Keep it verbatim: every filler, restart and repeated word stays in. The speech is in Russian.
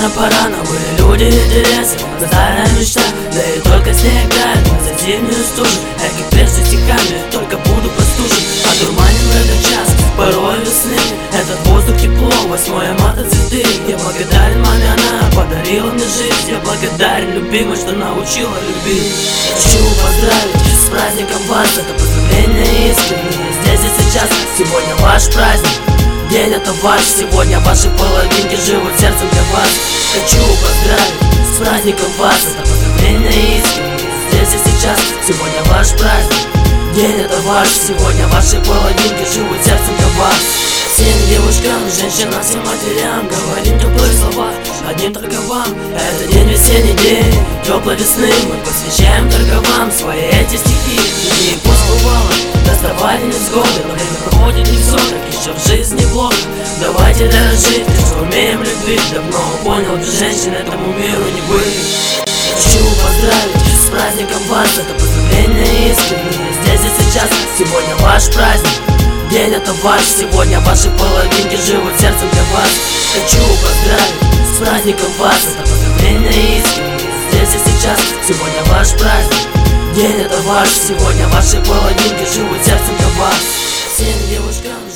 Наверное, пора, но вы люди интересны. Старая мечта, да и только с ней играет за зимнюю стужу. Я как прежде стихами, только буду постужен. Одурманен в этот час, порой весны. Этот воздух тепло, восьмое марта цветы. Я благодарен маме, она подарила мне жизнь. Я благодарен любимой, что научила любить. Хочу поздравить с праздником вас, это поздравление искреннее. Здесь и сейчас, сегодня ваш праздник. День это ваш, сегодня ваши половинки живут сердцем для вас. Хочу поздравить с праздником вас, это поздравление искреннее. Здесь и сейчас, сегодня ваш праздник. День это ваш, сегодня ваши половинки живут сердцем для вас. Всем девушкам, женщинам, всем матерям говорим теплые слова, одним только вам. Это день, весенний день, теплой весны. Мы посвящаем только вам свои эти стихи. И пусть бывало, доставали невзгоды, но время проходит не все, так еще в жизни плохо. Давайте дорожить, ты что умеем любить. Давно понял, без женщин этому миру не быть. Хочу поздравить с праздником вас, это поздравление искреннее. Здесь и сейчас, сегодня ваш праздник. День это ваш, сегодня ваши половинки живут сердцем для вас. Хочу поздравить с праздником вас, это поздравление искреннее. Здесь и сейчас, сегодня ваш праздник. День это ваш, сегодня ваши половинки живут сердцем для вас. Всем девушкам